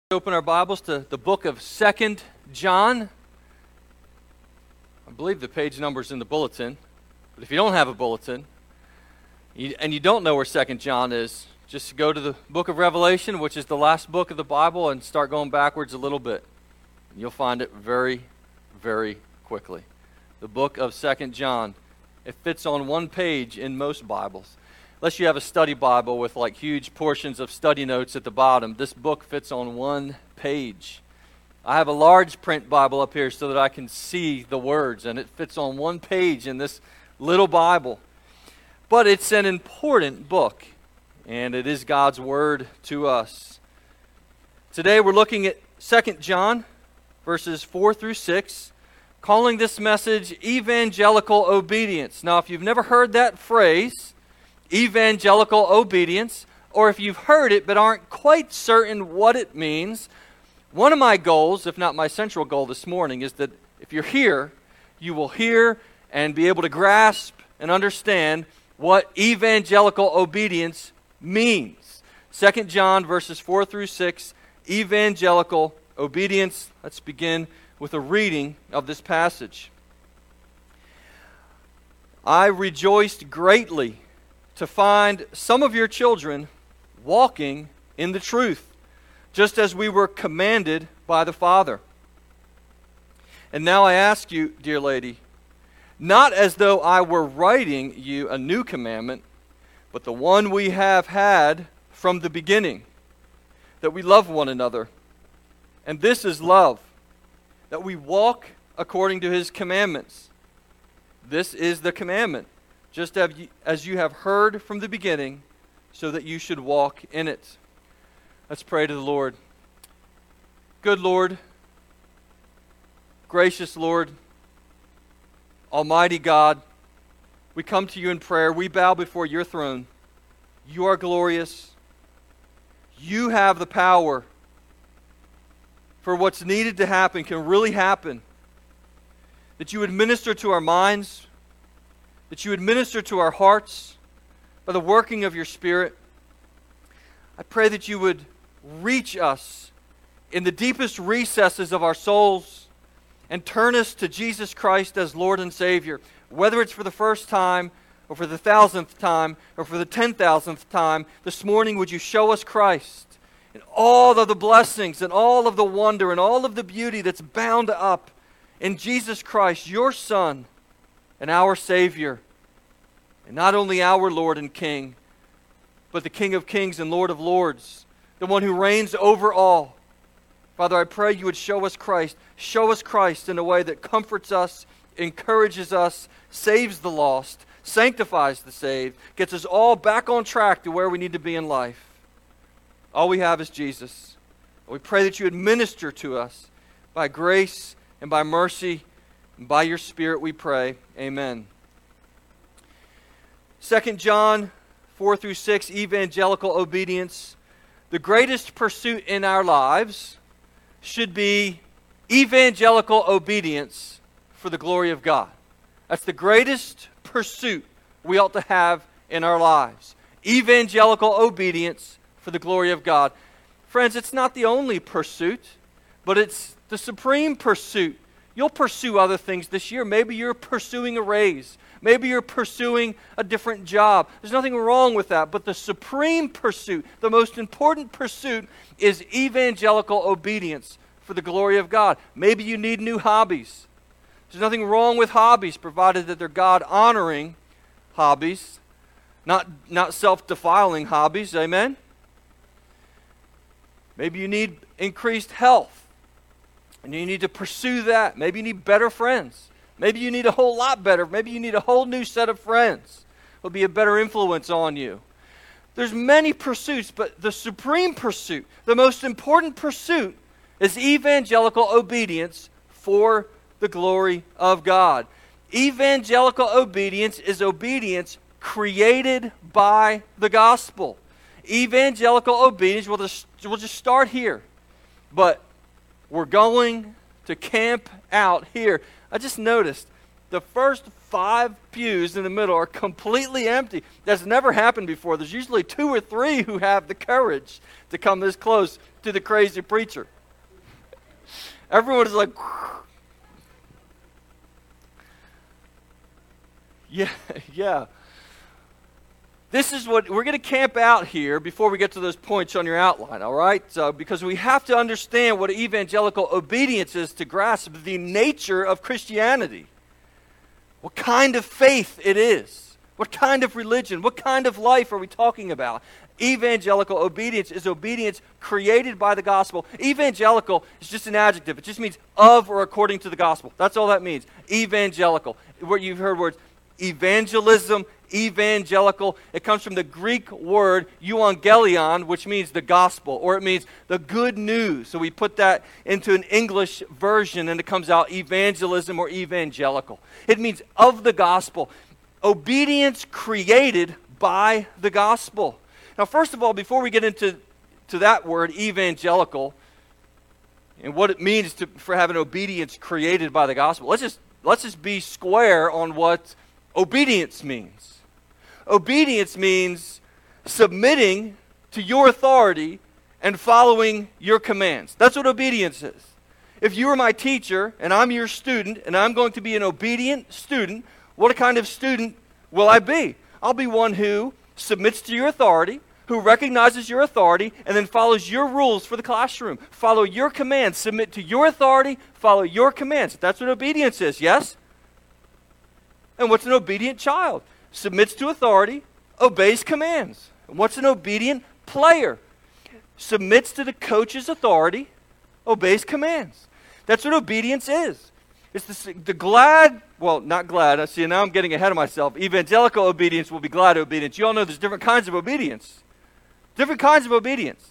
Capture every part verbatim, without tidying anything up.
Open our Bibles to the book of Second John. I believe the page number's in the bulletin, but if you don't have a bulletin you, and you don't know where Second John is, just go to the book of Revelation, which is the last book of the Bible, and start going backwards a little bit. You'll find it very, very quickly. The book of Second John. It fits on one page in most Bibles. Unless you have a study Bible with like huge portions of study notes at the bottom, this book fits on one page. I have a large print Bible up here so that I can see the words, and it fits on one page in this little Bible. But it's an important book, and it is God's Word to us. Today we're looking at Second John, verses four through six, calling this message Evangelical Obedience. Now, if you've never heard that phrase, evangelical obedience, or if you've heard it but aren't quite certain what it means, one of my goals, if not my central goal this morning, is that if you're here, you will hear and be able to grasp and understand what evangelical obedience means. Second John verses four through six, evangelical obedience. Let's begin with a reading of this passage. I rejoiced greatly to find some of your children walking in the truth, just as we were commanded by the Father. And now I ask you, dear lady, not as though I were writing you a new commandment, but the one we have had from the beginning, that we love one another. And this is love, that we walk according to His commandments. This is the commandment, just as you have heard from the beginning, so that you should walk in it. Let's pray to the Lord. Good Lord, gracious Lord, Almighty God, we come to you in prayer. We bow before your throne. You are glorious. You have the power for what's needed to happen can really happen. That you would minister to our minds, that you would minister to our hearts by the working of your Spirit. I pray that you would reach us in the deepest recesses of our souls and turn us to Jesus Christ as Lord and Savior, whether it's for the first time or for the thousandth time or for the ten thousandth time. This morning, would you show us Christ and all of the blessings and all of the wonder and all of the beauty that's bound up in Jesus Christ, your Son, and our Savior, and not only our Lord and King, but the King of Kings and Lord of Lords, the one who reigns over all. Father, I pray you would show us Christ. Show us Christ in a way that comforts us, encourages us, saves the lost, sanctifies the saved, gets us all back on track to where we need to be in life. All we have is Jesus. We pray that you would minister to us by grace and by mercy. By your Spirit we pray. Amen. Second John four through six, evangelical obedience. The greatest pursuit in our lives should be evangelical obedience for the glory of God. That's the greatest pursuit we ought to have in our lives. Evangelical obedience for the glory of God. Friends, it's not the only pursuit, but it's the supreme pursuit. You'll pursue other things this year. Maybe you're pursuing a raise. Maybe you're pursuing a different job. There's nothing wrong with that. But the supreme pursuit, the most important pursuit, is evangelical obedience for the glory of God. Maybe you need new hobbies. There's nothing wrong with hobbies, provided that they're God-honoring hobbies, not, not self-defiling hobbies. Amen? Maybe you need increased health. And you need to pursue that. Maybe you need better friends. Maybe you need a whole lot better. Maybe you need a whole new set of friends who will be a better influence on you. There's many pursuits, but the supreme pursuit, the most important pursuit, is evangelical obedience for the glory of God. Evangelical obedience is obedience created by the gospel. Evangelical obedience, we'll just, we'll just start here. But we're going to camp out here. I just noticed the first five pews in the middle are completely empty. That's never happened before. There's usually two or three who have the courage to come this close to to the crazy preacher. Everyone is like, yeah, yeah. This is what we're going to camp out here before we get to those points on your outline, all right? So, because we have to understand what evangelical obedience is to grasp the nature of Christianity. What kind of faith it is. What kind of religion. What kind of life are we talking about? Evangelical obedience is obedience created by the gospel. Evangelical is just an adjective. It just means of or according to the gospel. That's all that means. Evangelical. Where you've heard words evangelism, evangelical. It comes from the Greek word euangelion, which means the gospel, or it means the good news. So we put that into an English version and it comes out evangelism or evangelical. It means of the gospel. Obedience created by the gospel. Now, first of all, before we get into to that word, evangelical, and what it means to, for having obedience created by the gospel, let's just let's just be square on what obedience means. Obedience means submitting to your authority and following your commands. That's what obedience is. If you are my teacher and I'm your student and I'm going to be an obedient student, what kind of student will I be? I'll be one who submits to your authority, who recognizes your authority, and then follows your rules for the classroom. Follow your commands. Submit to your authority. Follow your commands. That's what obedience is, yes? And what's an obedient child? Submits to authority, obeys commands. And what's an obedient player? Submits to the coach's authority, obeys commands. That's what obedience is. It's the, the glad, well, not glad. I see, now I'm getting ahead of myself. Evangelical obedience will be glad obedience. You all know there's different kinds of obedience. Different kinds of obedience.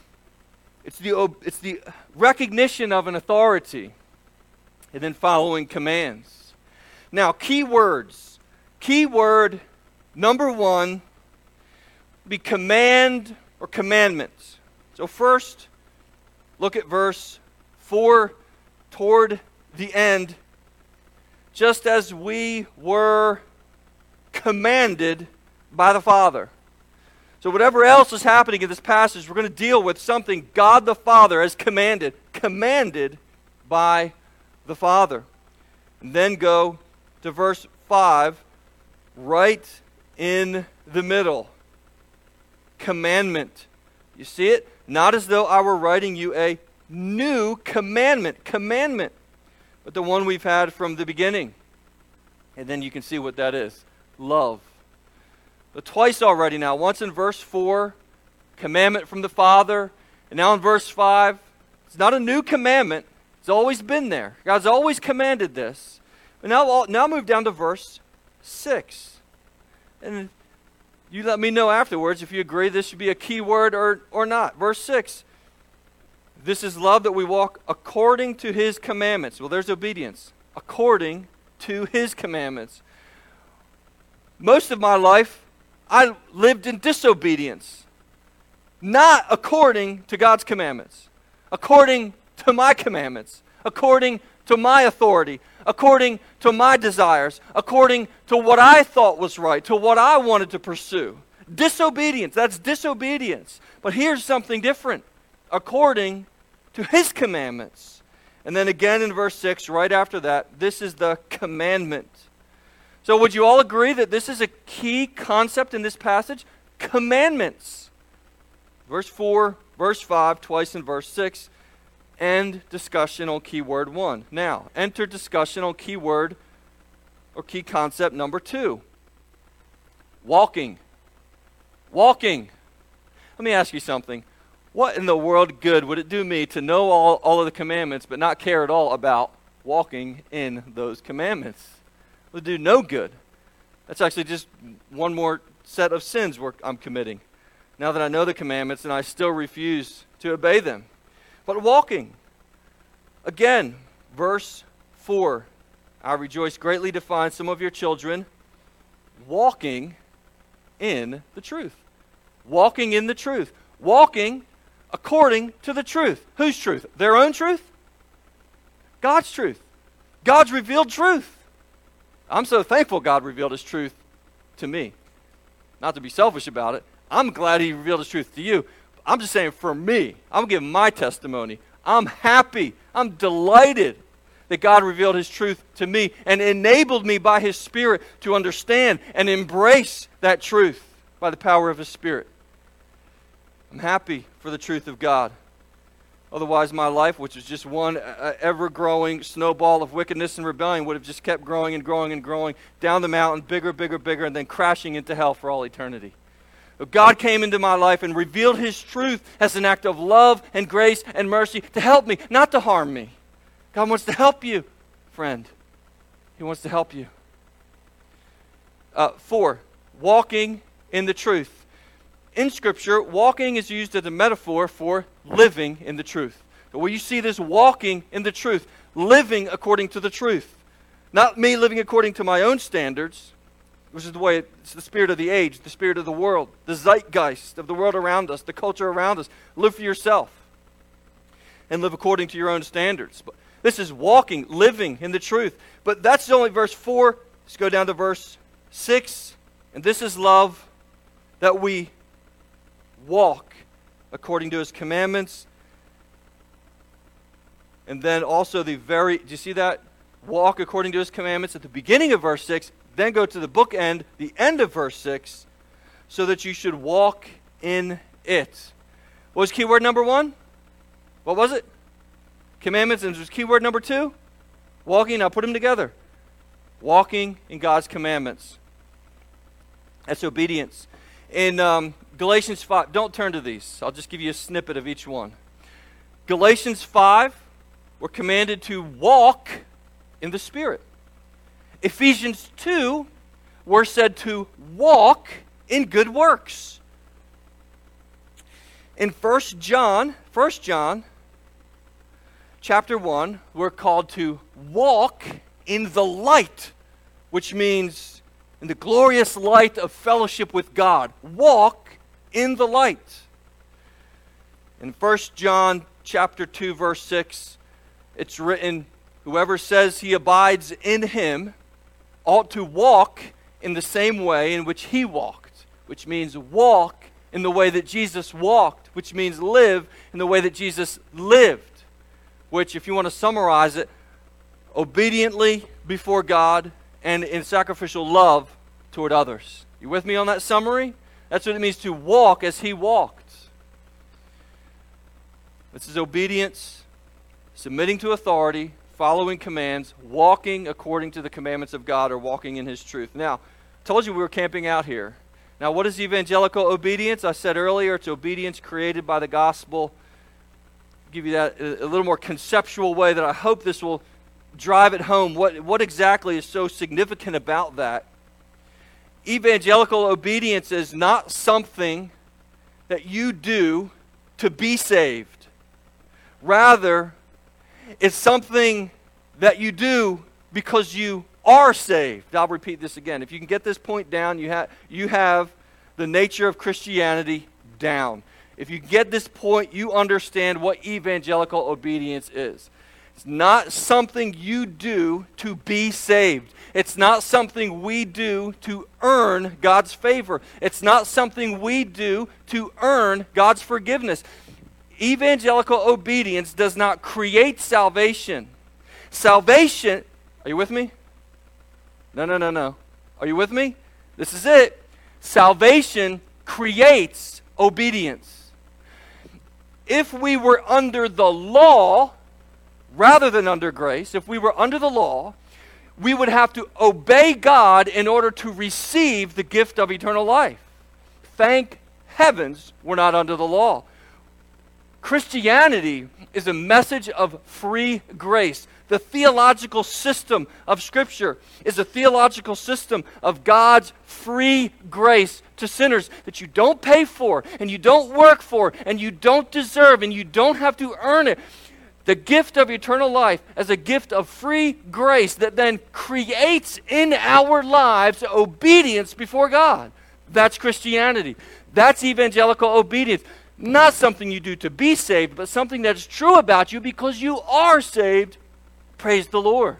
It's the, it's the recognition of an authority and then following commands. Now, key words. Key word number one be command or commandments. So first, look at verse four toward the end. Just as we were commanded by the Father. So whatever else is happening in this passage, we're going to deal with something God the Father has commanded. Commanded by the Father. And then go to verse five, right in the middle. Commandment. You see it? Not as though I were writing you a new commandment. Commandment. But the one we've had from the beginning. And then you can see what that is. Love. But twice already now. Once in verse four, commandment from the Father. And now in verse five, it's not a new commandment. It's always been there. God's always commanded this. But now, now move down to verse six. And you let me know afterwards if you agree this should be a key word or, or not. Verse six. This is love, that we walk according to His commandments. Well, there's obedience. According to His commandments. Most of my life, I lived in disobedience. Not according to God's commandments. According to my commandments. According to my authority. According to my desires. According to what I thought was right. To what I wanted to pursue. Disobedience. That's disobedience. But here's something different. According to His commandments. And then again in verse six, right after that, this is the commandment. So would you all agree that this is a key concept in this passage? Commandments. Verse four, verse five, twice in verse six. End discussion on keyword one. Now, enter discussion on keyword or key concept number two. Walking. Walking. Let me ask you something. What in the world good would it do me to know all, all of the commandments but not care at all about walking in those commandments? It would do no good. That's actually just one more set of sins we're, I'm committing. Now that I know the commandments and I still refuse to obey them. But walking. Again, verse four. I rejoice greatly to find some of your children walking in the truth. Walking in the truth. Walking according to the truth. Whose truth? Their own truth? God's truth. God's revealed truth. I'm so thankful God revealed His truth to me. Not to be selfish about it. I'm glad He revealed His truth to you. I'm just saying for me, I'm giving my testimony. I'm happy. I'm delighted that God revealed His truth to me and enabled me by His Spirit to understand and embrace that truth by the power of His Spirit. I'm happy for the truth of God. Otherwise, my life, which is just one uh, ever-growing snowball of wickedness and rebellion, would have just kept growing and growing and growing down the mountain, bigger, bigger, bigger, and then crashing into hell for all eternity. But God came into my life and revealed His truth as an act of love and grace and mercy to help me, not to harm me. God wants to help you, friend. He wants to help you. Uh, four, walking in the truth. In Scripture, walking is used as a metaphor for living in the truth. So where you see this walking in the truth, living according to the truth. Not me living according to my own standards, which is the way, it's the spirit of the age, the spirit of the world, the zeitgeist of the world around us, the culture around us. Live for yourself and live according to your own standards. But this is walking, living in the truth. But that's only verse four. Let's go down to verse six. And this is love, that we walk according to His commandments. And then also the very, do you see that? Walk according to His commandments at the beginning of verse six. Then go to the bookend, the end of verse six, so that you should walk in it. What was keyword number one? What was it? Commandments. And was keyword number two? Walking. Now put them together. Walking in God's commandments. That's obedience. In um, Galatians five, don't turn to these. I'll just give you a snippet of each one. Galatians five, we're commanded to walk in the Spirit. Ephesians two, we're said to walk in good works. In First John, First John, chapter one, we're called to walk in the light, which means in the glorious light of fellowship with God. Walk in the light. In First John chapter two, verse six, it's written, whoever says he abides in Him ought to walk in the same way in which He walked, which means walk in the way that Jesus walked, which means live in the way that Jesus lived, which, if you want to summarize it, obediently before God and in sacrificial love toward others. You with me on that summary? That's what it means to walk as He walked. This is obedience, submitting to authority, following commands, walking according to the commandments of God, or walking in His truth. Now, I told you we were camping out here. Now, what is evangelical obedience? I said earlier, it's obedience created by the gospel. I'll give you that a little more conceptual way that I hope this will drive it home. What, what exactly is so significant about that? Evangelical obedience is not something that you do to be saved. Rather, it's something that you do because you are saved. I'll repeat this again. If you can get this point down, you have you have the nature of Christianity down. If you get this point, you understand what evangelical obedience is. It's not something you do to be saved. It's not something we do to earn God's favor. It's not something we do to earn God's forgiveness. Evangelical obedience does not create salvation. Salvation, are you with me? No, no, no, no. Are you with me? This is it. Salvation creates obedience. If we were under the law rather than under grace, if we were under the law, we would have to obey God in order to receive the gift of eternal life. Thank heavens we're not under the law. Christianity is a message of free grace. The theological system of Scripture is a theological system of God's free grace to sinners that you don't pay for, and you don't work for, and you don't deserve, and you don't have to earn it. The gift of eternal life as a gift of free grace that then creates in our lives obedience before God. That's Christianity. That's evangelical obedience. Not something you do to be saved, but something that is true about you because you are saved. Praise the Lord.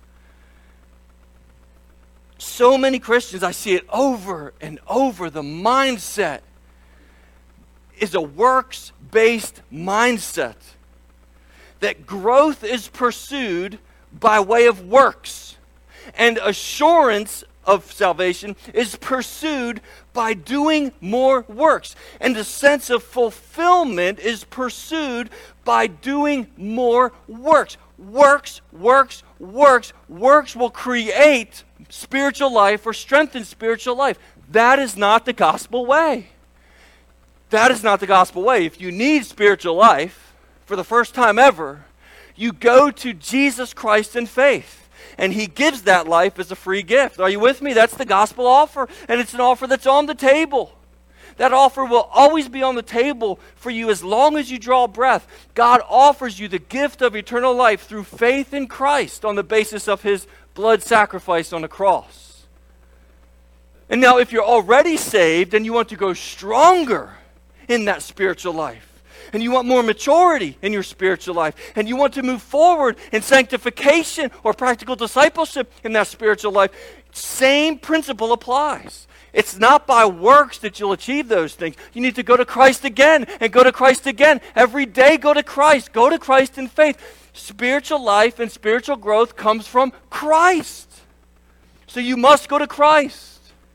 So many Christians, I see it over and over, the mindset. is a works-based mindset. That growth is pursued by way of works. And assurance of salvation is pursued by doing more works. And the sense of fulfillment is pursued by doing more works. Works, works, works. Works will create spiritual life or strengthen spiritual life. That is not the gospel way. That is not the gospel way. If you need spiritual life, for the first time ever, you go to Jesus Christ in faith. And He gives that life as a free gift. Are you with me? That's the gospel offer. And it's an offer that's on the table. That offer will always be on the table for you as long as you draw breath. God offers you the gift of eternal life through faith in Christ on the basis of His blood sacrifice on the cross. And now if you're already saved and you want to go stronger in that spiritual life, and you want more maturity in your spiritual life, and you want to move forward in sanctification or practical discipleship in that spiritual life, same principle applies. It's not by works that you'll achieve those things. You need to go to Christ again and go to Christ again. Every day go to Christ. Go to Christ in faith. Spiritual life and spiritual growth comes from Christ. So you must go to Christ.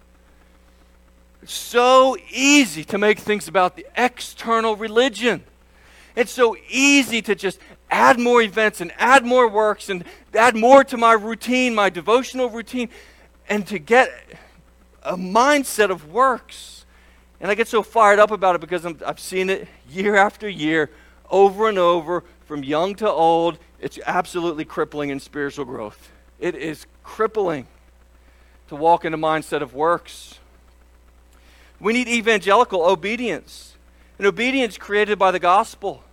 It's so easy to make things about the external religion. It's so easy to just add more events and add more works and add more to my routine, my devotional routine, and to get a mindset of works. And I get so fired up about it because I'm, I've seen it year after year, over and over, from young to old. It's absolutely crippling in spiritual growth. It is crippling to walk in a mindset of works. We need evangelical obedience, an obedience created by the gospel.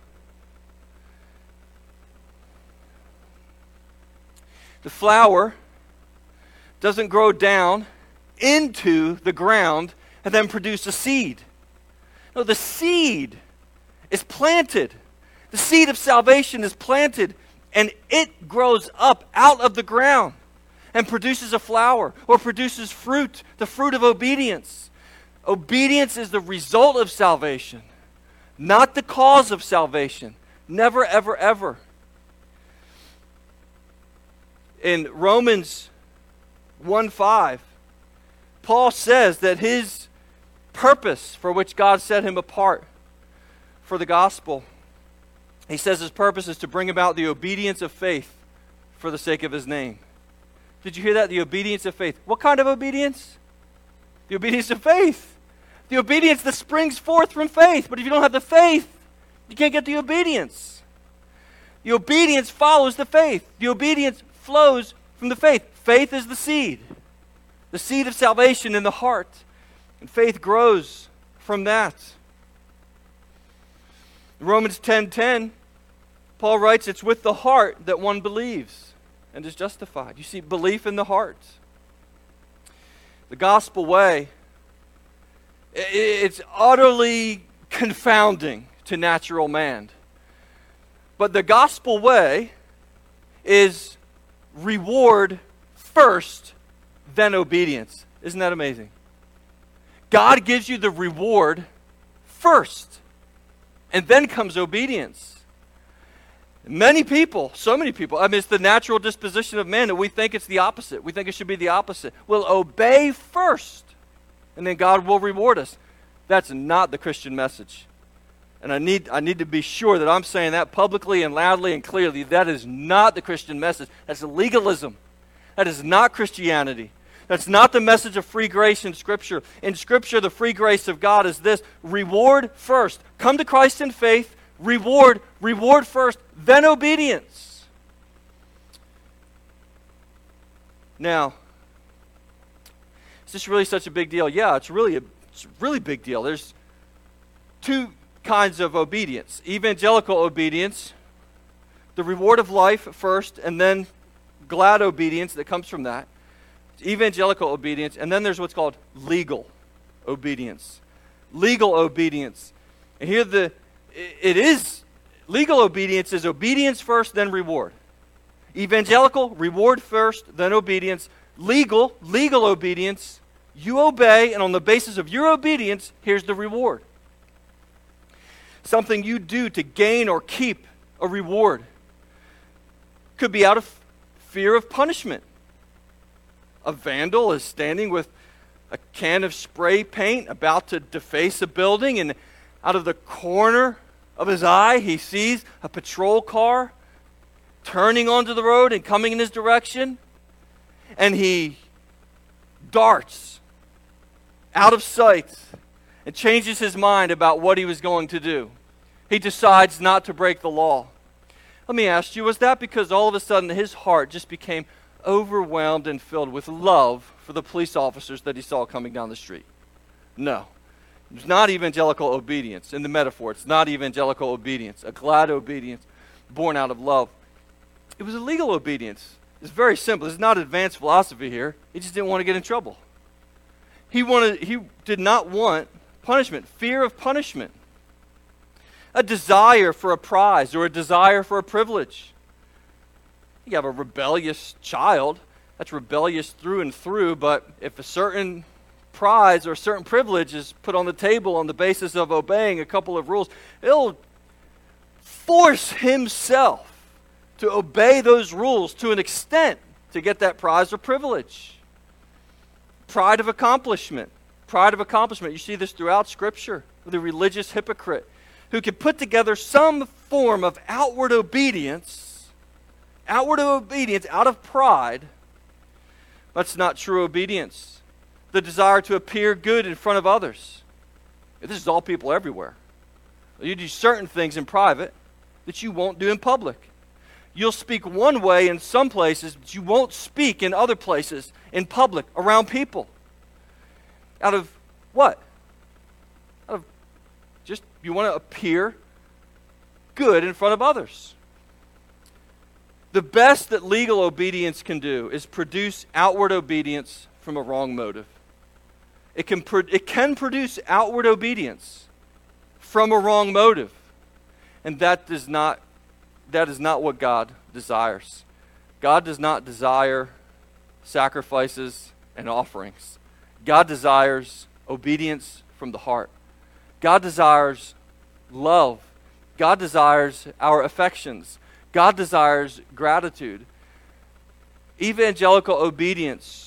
The flower doesn't grow down into the ground and then produce a seed. No, the seed is planted. The seed of salvation is planted, and it grows up out of the ground and produces a flower or produces fruit, the fruit of obedience. Obedience is the result of salvation, not the cause of salvation. Never, ever, ever. In Romans one five, Paul says that his purpose for which God set him apart for the gospel, he says his purpose is to bring about the obedience of faith for the sake of His name. Did you hear that? The obedience of faith. What kind of obedience? The obedience of faith. The obedience that springs forth from faith. But if you don't have the faith, you can't get the obedience. The obedience follows the faith. The obedience flows from the faith. Faith is the seed. The seed of salvation in the heart. And faith grows from that. In Romans ten ten, Paul writes, it's with the heart that one believes and is justified. You see, belief in the heart. The gospel way, it's utterly confounding to natural man. But the gospel way is reward first, then obedience. Isn't that amazing? God gives you the reward first, and then comes obedience. Many people, so many people, I mean, it's the natural disposition of man that we think it's the opposite. We think it should be the opposite. We'll obey first, and then God will reward us. That's not the Christian message. And I need, I need to be sure that I'm saying that publicly and loudly and clearly. That is not the Christian message. That's legalism. That is not Christianity. That's not the message of free grace in Scripture. In Scripture, the free grace of God is this: reward first. Come to Christ in faith, reward, reward first, then obedience. Now, is this really such a big deal? Yeah, it's really a, it's a really big deal. There's two kinds of obedience. Evangelical obedience, the reward of life first, and then glad obedience that comes from that. It's evangelical obedience, and then there's what's called legal obedience. Legal obedience. And here the it is legal obedience is obedience first, then reward. Evangelical, reward first, then obedience. Legal, legal obedience, you obey, and on the basis of your obedience, here's the reward. something you do to gain or keep a reward. Could be out of fear of punishment. A vandal is standing with a can of spray paint about to deface a building, and out of the corner of his eye, he sees a patrol car turning onto the road and coming in his direction, and he darts out of sight and changes his mind about what he was going to do. He decides not to break the law. Let me ask you, was that because all of a sudden his heart just became overwhelmed and filled with love for the police officers that he saw coming down the street? No. It's not evangelical obedience in the metaphor. It's not evangelical obedience, a glad obedience born out of love. It was a legal obedience. It's very simple. It's not advanced philosophy here. He just didn't want to get in trouble. He wanted. He did not want punishment, fear of punishment, a desire for a prize or a desire for a privilege. You have a rebellious child that's rebellious through and through, but if a certain prize or a certain privilege is put on the table on the basis of obeying a couple of rules, it'll force himself to obey those rules to an extent to get that prize or privilege. Pride of accomplishment. Pride of accomplishment. You see this throughout Scripture. The religious hypocrite who can put together some form of outward obedience, outward obedience out of pride. That's not true obedience. The desire to appear good in front of others. This is all people everywhere. You do certain things in private that you won't do in public. You'll speak one way in some places, but you won't speak in other places in public around people. Out of what? Out of just you want to appear good in front of others. The best that legal obedience can do is produce outward obedience from a wrong motive. It can, pro- it can produce outward obedience from a wrong motive. And that does not, that is not what God desires. God does not desire sacrifices and offerings. God desires obedience from the heart. God desires love. God desires our affections. God desires gratitude. Evangelical obedience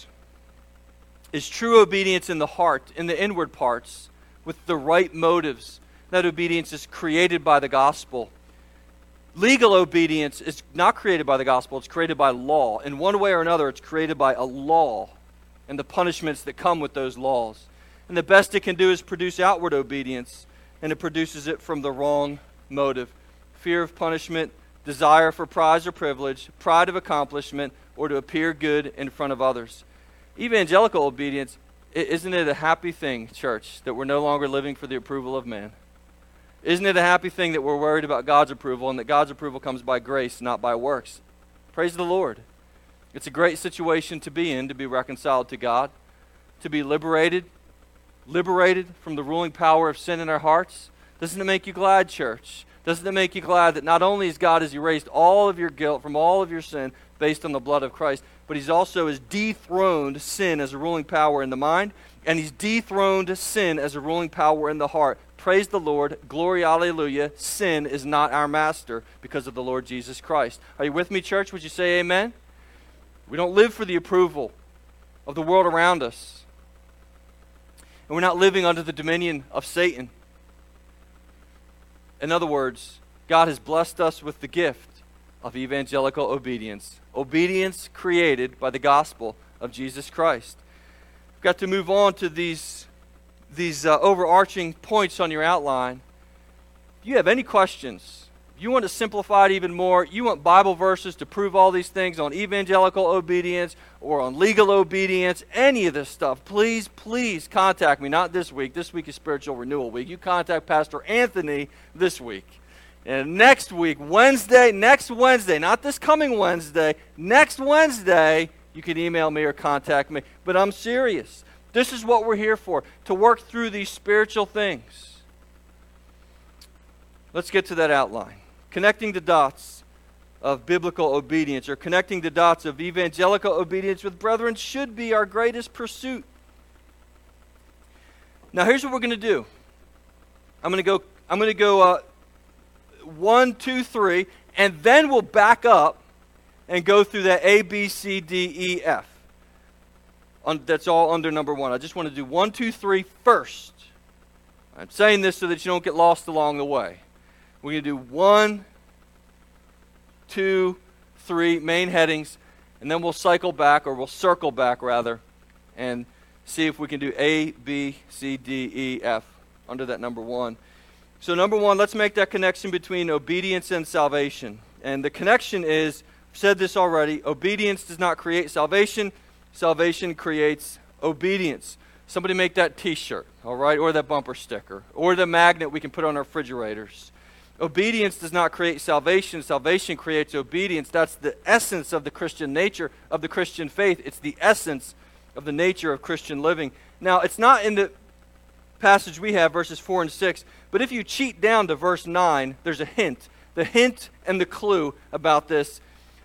is true obedience in the heart, in the inward parts, with the right motives. That obedience is created by the gospel. Legal obedience is not created by the gospel, it's created by law. In one way or another, it's created by a law and the punishments that come with those laws. And the best it can do is produce outward obedience, and it produces it from the wrong motive. Fear of punishment, desire for prize or privilege, pride of accomplishment, or to appear good in front of others. Evangelical obedience, isn't it a happy thing, church, that we're no longer living for the approval of man? Isn't it a happy thing that we're worried about God's approval and that God's approval comes by grace, not by works? Praise the Lord. It's a great situation to be in, to be reconciled to God, to be liberated, liberated from the ruling power of sin in our hearts. Doesn't it make you glad, church? Doesn't it make you glad that not only has God has erased all of your guilt from all of your sin based on the blood of Christ, but he's also has dethroned sin as a ruling power in the mind, and he's dethroned sin as a ruling power in the heart. Praise the Lord. Glory, hallelujah. Sin is not our master because of the Lord Jesus Christ. Are you with me, church? Would you say amen? We don't live for the approval of the world around us. And we're not living under the dominion of Satan. In other words, God has blessed us with the gift of evangelical obedience. Obedience created by the gospel of Jesus Christ. We've got to move on to these, these uh, overarching points on your outline. If you have any questions, if you want to simplify it even more, you want Bible verses to prove all these things on evangelical obedience or on legal obedience, any of this stuff, please, please contact me. Not this week. This week is Spiritual Renewal Week. You contact Pastor Anthony this week. And next week, Wednesday, next Wednesday, not this coming Wednesday, next Wednesday, you can email me or contact me. But I'm serious. This is what we're here for, to work through these spiritual things. Let's get to that outline. Connecting the dots of biblical obedience, or connecting the dots of evangelical obedience with brethren, should be our greatest pursuit. Now, here's what we're going to do. I'm going to go I'm going to go uh, one, two, three, and then we'll back up and go through that A, B, C, D, E, F. On, that's all under number one. I just want to do one, two, three first. I'm saying this so that you don't get lost along the way. We're going to do one, two, three main headings, and then we'll cycle back, or we'll circle back rather, and see if we can do A, B, C, D, E, F under that number one. So number one, let's make that connection between obedience and salvation. And the connection is, I've said this already, obedience does not create salvation. Salvation creates obedience. Somebody make that t-shirt, all right, or that bumper sticker, or the magnet we can put on our refrigerators. Obedience does not create salvation. Salvation creates obedience. That's the essence of the Christian nature, of the Christian faith. It's the essence of the nature of Christian living. Now, it's not in the passage we have, verses four and six, but if you cheat down to verse nine, there's a hint. The hint and the clue about this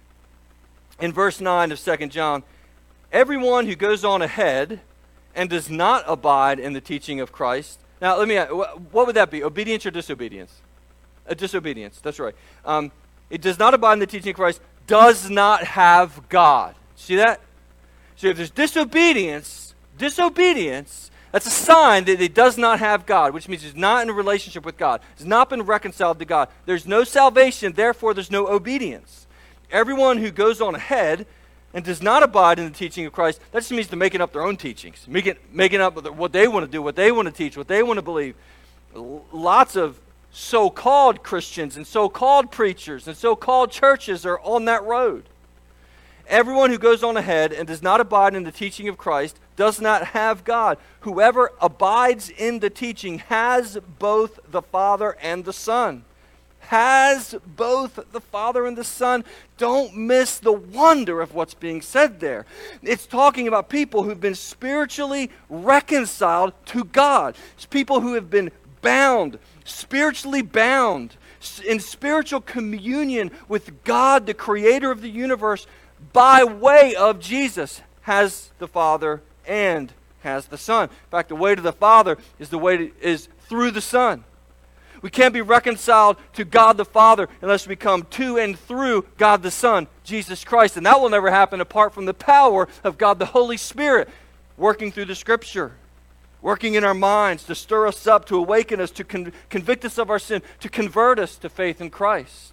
in verse nine of Second John. Everyone who goes on ahead and does not abide in the teaching of Christ. Now, let me ask, what would that be? Obedience or disobedience? A disobedience, that's right. Um, it does not abide in the teaching of Christ, does not have God. See that? So if there's disobedience, disobedience, that's a sign that it does not have God, which means it's not in a relationship with God. It's not been reconciled to God. There's no salvation, therefore there's no obedience. Everyone who goes on ahead and does not abide in the teaching of Christ, that just means they're making up their own teachings, making, making up what they want to do, what they want to teach, what they want to believe. Lots of so-called Christians and so-called preachers and so-called churches are on that road. Everyone who goes on ahead and does not abide in the teaching of Christ does not have God. Whoever abides in the teaching has both the Father and the Son. Has both the Father and the Son. Don't miss the wonder of what's being said there. It's talking about people who've been spiritually reconciled to God. It's people who have been bound, spiritually bound, in spiritual communion with God, the creator of the universe, by way of Jesus, has the Father and has the Son. In fact, the way to the Father is the way to, is through the Son. We can't be reconciled to God the Father unless we come to and through God the Son, Jesus Christ. And that will never happen apart from the power of God the Holy Spirit working through the Scripture, working in our minds to stir us up, to awaken us, to con- convict us of our sin, to convert us to faith in Christ.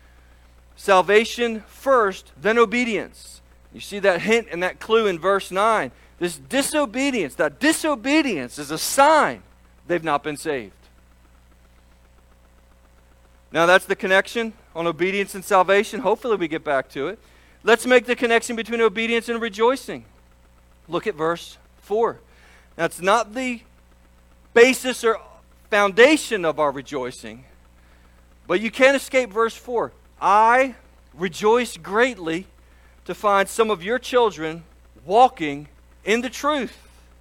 Salvation first, then obedience. You see that hint and that clue in verse nine. This disobedience, that disobedience is a sign they've not been saved. Now that's the connection on obedience and salvation. Hopefully we get back to it. Let's make the connection between obedience and rejoicing. Look at verse four. That's not the basis or foundation of our rejoicing, but you can't escape verse four. I rejoice greatly to find some of your children walking in the truth.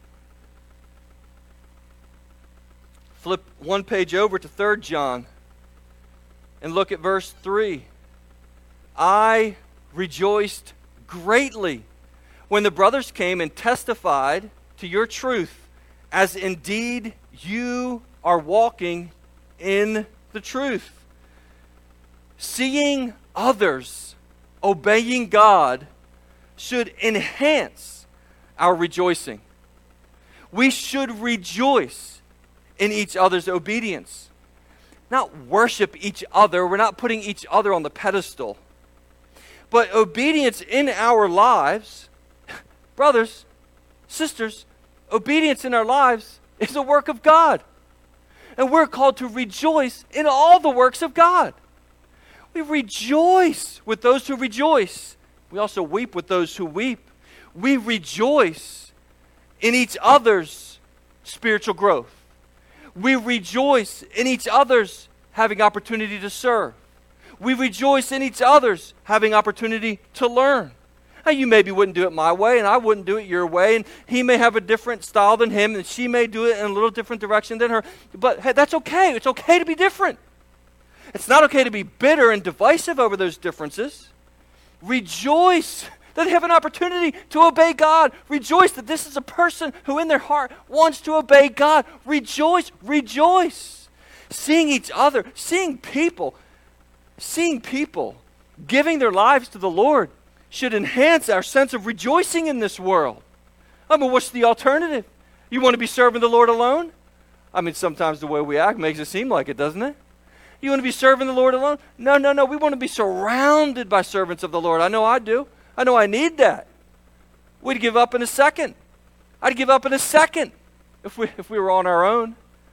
Flip one page over to Third John and look at verse three. I rejoiced greatly when the brothers came and testified to your truth, as indeed you are walking in the truth. Seeing others obeying God should enhance our rejoicing. We should rejoice in each other's obedience. Not worship each other. We're not putting each other on the pedestal. But obedience in our lives, brothers, sisters, obedience in our lives is a work of God. And we're called to rejoice in all the works of God. We rejoice with those who rejoice. We also weep with those who weep. We rejoice in each other's spiritual growth. We rejoice in each other's having opportunity to serve. We rejoice in each other's having opportunity to learn. Now, you maybe wouldn't do it my way, and I wouldn't do it your way, and he may have a different style than him, and she may do it in a little different direction than her. But hey, that's okay. It's okay to be different. It's not okay to be bitter and divisive over those differences. Rejoice that they have an opportunity to obey God. Rejoice that this is a person who in their heart wants to obey God. Rejoice, rejoice. seeing each other, seeing people, seeing people giving their lives to the Lord should enhance our sense of rejoicing in this world. I mean, what's the alternative? You want to be serving the Lord alone? I mean, sometimes the way we act makes it seem like it, doesn't it? You want to be serving the Lord alone? No, no, no. We want to be surrounded by servants of the Lord. I know I do. I know I need that. We'd give up in a second. I'd give up in a second if we if we were on our own.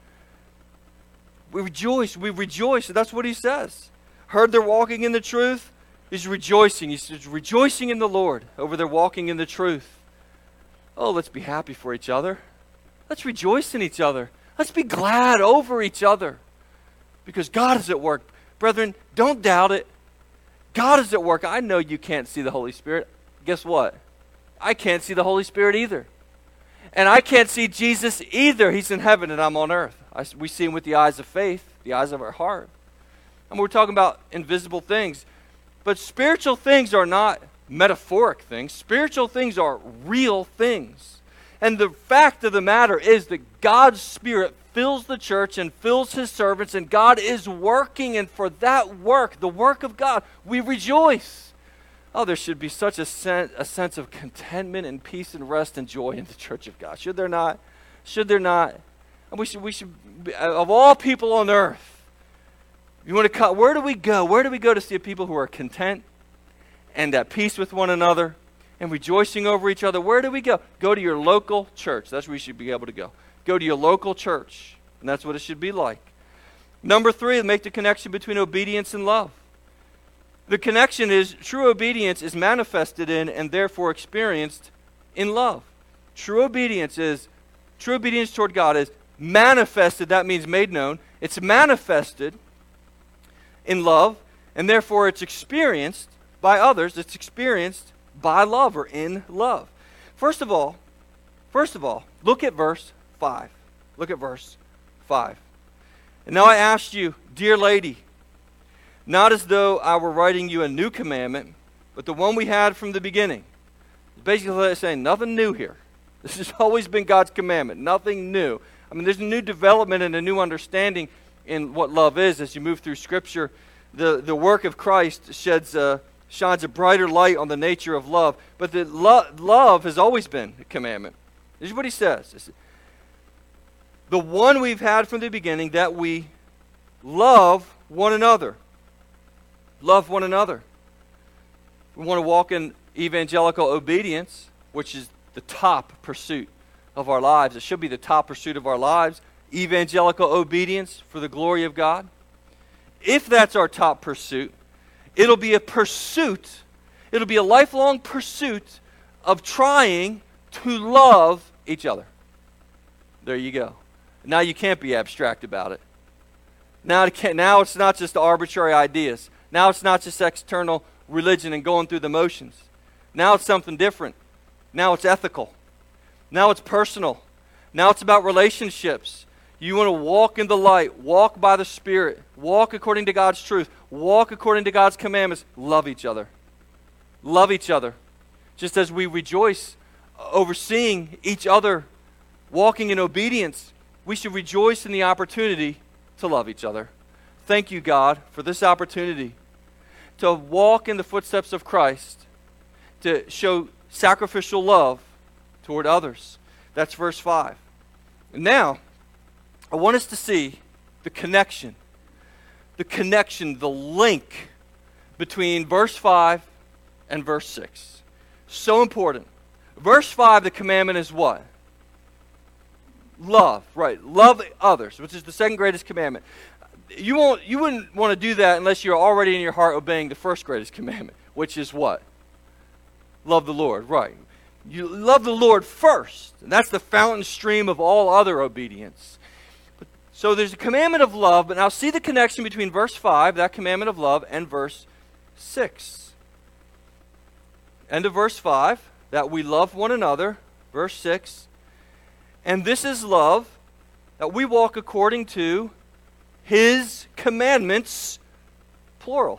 We rejoice. We rejoice. That's what he says. Heard they're walking in the truth. He's rejoicing. He's rejoicing in the Lord over their walking in the truth. Oh, let's be happy for each other. Let's rejoice in each other. Let's be glad over each other. Because God is at work. Brethren, don't doubt it. God is at work. I know you can't see the Holy Spirit. Guess what? I can't see the Holy Spirit either. And I can't see Jesus either. He's in heaven and I'm on earth. I, we see him with the eyes of faith, the eyes of our heart. And we're talking about invisible things. But spiritual things are not metaphoric things. Spiritual things are real things. And the fact of the matter is that God's Spirit fills the church and fills his servants, and God is working, and for that work, the work of God, we rejoice. Oh, there should be such a, sen- a sense of contentment and peace and rest and joy in the church of God. Should there not? Should there not? And we should, we should, of all people on earth, you want to cut, where do we go? Where do we go to see people who are content and at peace with one another and rejoicing over each other? Where do we go? Go to your local church. That's where you should be able to go. Go to your local church, and that's what it should be like. Number three, make the connection between obedience and love. The connection is true obedience is manifested in and therefore experienced in love. True obedience is, true obedience toward God is manifested, that means made known. It's manifested in love, and therefore it's experienced by others. It's experienced by love or in love. First of all, first of all, look at verse five. Look at verse five. And now I ask you, dear lady, not as though I were writing you a new commandment, but the one we had from the beginning. Basically saying nothing new here. This has always been God's commandment, nothing new. I mean, there's a new development and a new understanding in what love is as you move through Scripture. The, the work of Christ sheds a, shines a brighter light on the nature of love, but the lo- love has always been a commandment. This is what he says. The one we've had from the beginning, that we love one another. Love one another. We want to walk in evangelical obedience, which is the top pursuit of our lives. It should be the top pursuit of our lives. Evangelical obedience for the glory of God. If that's our top pursuit, it'll be a pursuit, it'll be a lifelong pursuit of trying to love each other. There you go. Now you can't be abstract about it. Now, it can't, now it's not just arbitrary ideas. Now it's not just external religion and going through the motions. Now it's something different. Now it's ethical. Now it's personal. Now it's about relationships. You want to walk in the light, walk by the Spirit, walk according to God's truth, walk according to God's commandments, love each other. Love each other. Just as we rejoice over seeing each other walking in obedience, we should rejoice in the opportunity to love each other. Thank you, God, for this opportunity to walk in the footsteps of Christ, to show sacrificial love toward others. That's verse five. And now, I want us to see the connection, the connection, the link between verse five and verse six. So important. Verse five, the commandment is what? Love, right. Love others, which is the second greatest commandment. You won't, you wouldn't want to do that unless you're already in your heart obeying the first greatest commandment, which is what? Love the Lord, right. You love the Lord first, and that's the fountain stream of all other obedience. But, so there's a commandment of love, but now see the connection between verse five, that commandment of love, and verse six. End of verse five, that we love one another. Verse six, and this is love, that we walk according to His commandments, plural.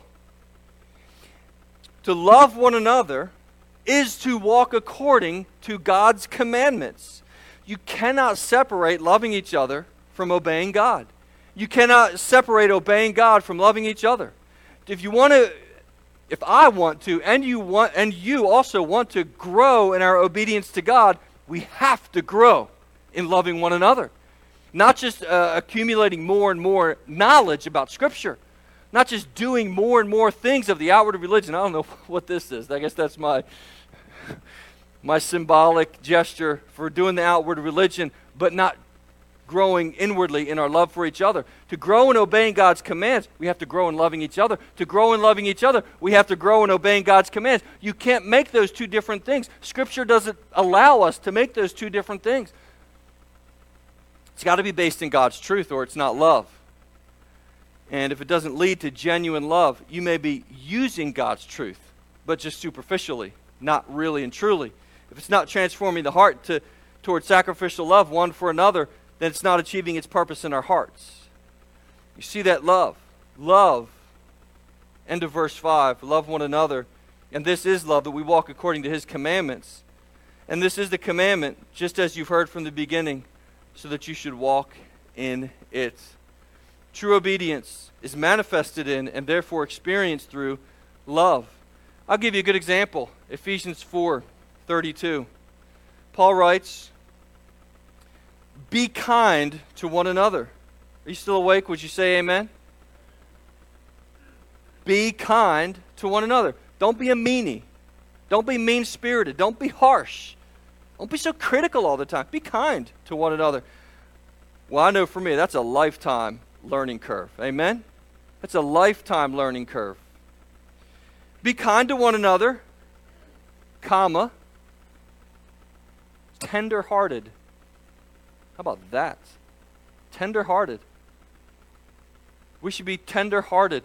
To love one another is to walk according to God's commandments. You cannot separate loving each other from obeying God. You cannot separate obeying God from loving each other. If you want to, if I want to, and you want, and you also want to grow in our obedience to God, we have to grow in loving one another. Not just uh, accumulating more and more knowledge about Scripture. Not just doing more and more things of the outward religion. I don't know what this is. I guess that's my, my symbolic gesture for doing the outward religion, but not growing inwardly in our love for each other. To grow in obeying God's commands, we have to grow in loving each other. To grow in loving each other, we have to grow in obeying God's commands. You can't make those two different things. Scripture doesn't allow us to make those two different things. It's got to be based in God's truth, or it's not love. And if it doesn't lead to genuine love, you may be using God's truth, but just superficially, not really and truly. If it's not transforming the heart to towards sacrificial love one for another, then it's not achieving its purpose in our hearts. You see that love. Love. End of verse five. Love one another. And this is love, that we walk according to His commandments. And this is the commandment, just as you've heard from the beginning, so that you should walk in it. True obedience is manifested in and therefore experienced through love. I'll give you a good example. Ephesians four thirty-two. Paul writes, "Be kind to one another." Are you still awake? Would you say amen? Be kind to one another. Don't be a meanie. Don't be mean-spirited. Don't be harsh. Don't be so critical all the time. Be kind to one another. Well, I know for me, that's a lifetime learning curve. Amen? That's a lifetime learning curve. Be kind to one another, comma, tender-hearted. How about that? Tender-hearted. We should be tender-hearted.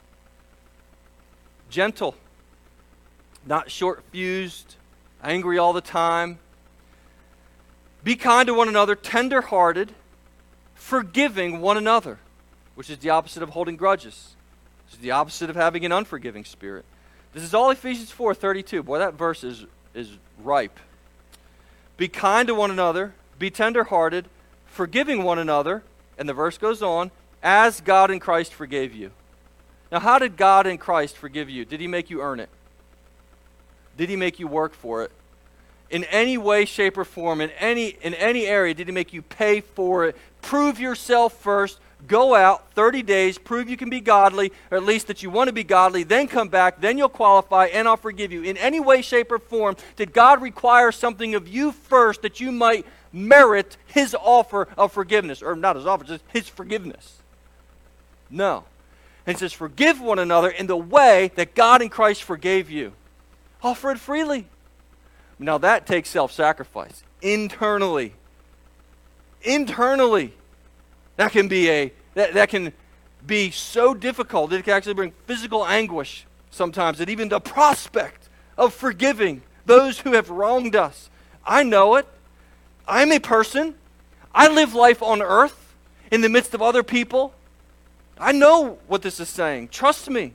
Gentle. Not short-fused, angry all the time. Be kind to one another, tender-hearted, forgiving one another, which is the opposite of holding grudges. Which is the opposite of having an unforgiving spirit. This is all Ephesians four thirty-two. Boy, that verse is, is ripe. Be kind to one another, be tender-hearted, forgiving one another, and the verse goes on, as God in Christ forgave you. Now, how did God in Christ forgive you? Did He make you earn it? Did He make you work for it? In any way, shape, or form, in any, in any area, did He make you pay for it? Prove yourself first. Go out thirty days, prove you can be godly, or at least that you want to be godly, then come back, then you'll qualify, and I'll forgive you. In any way, shape, or form, did God require something of you first that you might merit His offer of forgiveness? Or not His offer, just His forgiveness. No. And it says, forgive one another in the way that God in Christ forgave you. Offer it freely. Now that takes self-sacrifice. Internally. Internally. That can be a that, that can be so difficult that it can actually bring physical anguish sometimes, that even the prospect of forgiving those who have wronged us. I know it. I'm a person. I live life on earth in the midst of other people. I know what this is saying. Trust me.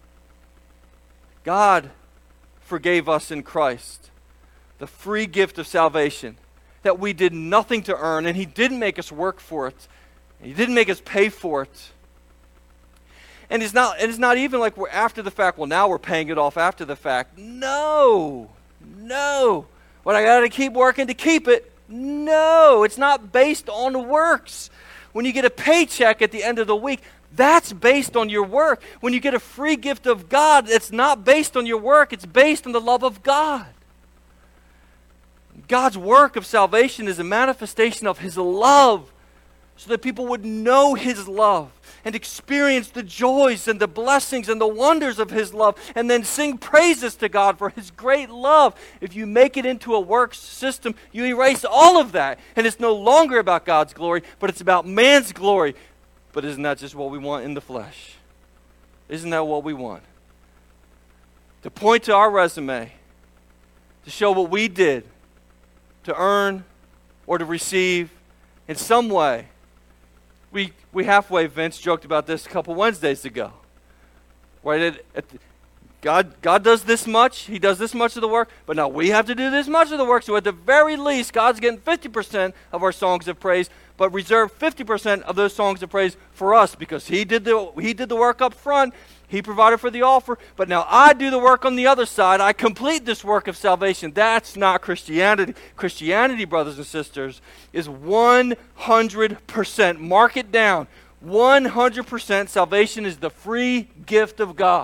God forgave us in Christ. The free gift of salvation that we did nothing to earn, and He didn't make us work for it. He didn't make us pay for it. And it's not, and it's not even like we're after the fact, well, now we're paying it off after the fact. No. No. But I got to keep working to keep it. No. It's not based on works. When you get a paycheck at the end of the week, that's based on your work. When you get a free gift of God, it's not based on your work. It's based on the love of God. God's work of salvation is a manifestation of His love, so that people would know His love and experience the joys and the blessings and the wonders of His love, and then sing praises to God for His great love. If you make it into a works system, you erase all of that, and it's no longer about God's glory, but it's about man's glory. But isn't that just what we want in the flesh? Isn't that what we want? To point to our resume, to show what we did, to earn or to receive in some way. We we halfway, Vince, joked about this a couple Wednesdays ago. Right? At, at the, God, God does this much. He does this much of the work. But now we have to do this much of the work. So at the very least, God's getting fifty percent of our songs of praise. but reserve fifty percent of those songs of praise for us because he did the he did the work up front. He provided for the offer, but now I do the work on the other side. I complete this work of salvation. That's not Christianity. Christianity, brothers and sisters, is one hundred percent. Mark it down. one hundred percent salvation is the free gift of God.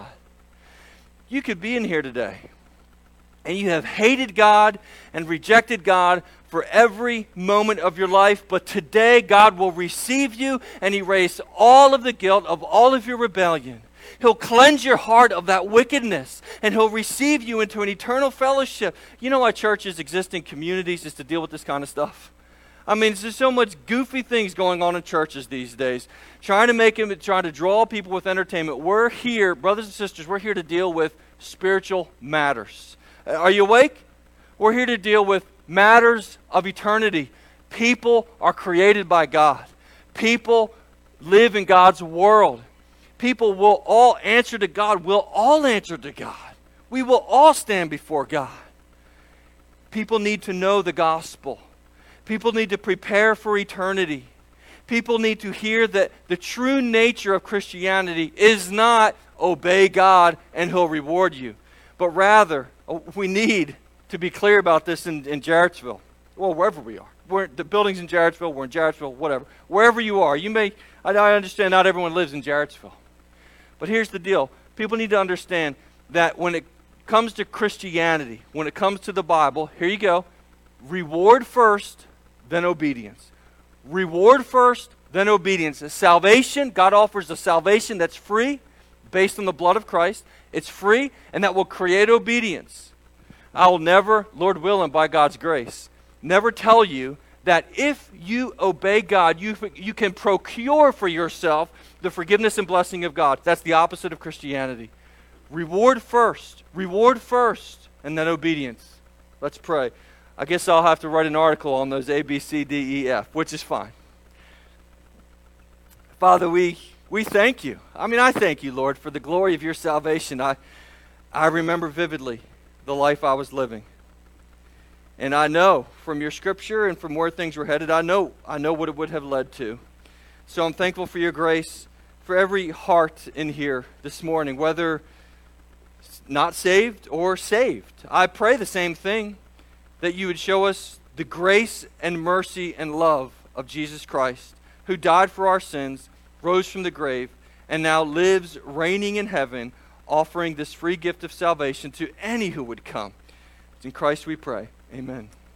You could be in here today, and you have hated God and rejected God for every moment of your life, but today God will receive you and erase all of the guilt of all of your rebellion. He'll cleanse your heart of that wickedness, and He'll receive you into an eternal fellowship. You know why churches exist in communities is to deal with this kind of stuff. I mean, there's so much goofy things going on in churches these days, trying to make them, trying to draw people with entertainment. We're here, brothers and sisters, we're here to deal with spiritual matters. Are you awake? We're here to deal with matters of eternity. People are created by God. People live in God's world. People will all answer to God. We'll all answer to God. We will all stand before God. People need to know the gospel. People need to prepare for eternity. People need to hear that the true nature of Christianity is not obey God and He'll reward you, but rather we need to be clear about this in, in Jarrettsville, well, wherever we are. We're, the building's in Jarrettsville, we're in Jarrettsville, whatever. Wherever you are, you may, I, I understand not everyone lives in Jarrettsville. But here's the deal. People need to understand that when it comes to Christianity, when it comes to the Bible, here you go, reward first, then obedience. Reward first, then obedience. A salvation, God offers a salvation that's free, based on the blood of Christ. It's free, and that will create obedience. I will never, Lord willing, by God's grace, never tell you that if you obey God, you, you can procure for yourself the forgiveness and blessing of God. That's the opposite of Christianity. Reward first. Reward first, and then obedience. Let's pray. I guess I'll have to write an article on those A, B, C, D, E, F, which is fine. Father, we we thank you. I mean, I thank you, Lord, for the glory of your salvation. I I remember vividly the life I was living. And I know from your scripture and from where things were headed, I know I know what it would have led to. So I'm thankful for your grace, for every heart in here this morning, whether not saved or saved. I pray the same thing, that you would show us the grace and mercy and love of Jesus Christ, who died for our sins, rose from the grave, and now lives reigning in heaven, offering this free gift of salvation to any who would come. It's in Christ we pray. Amen.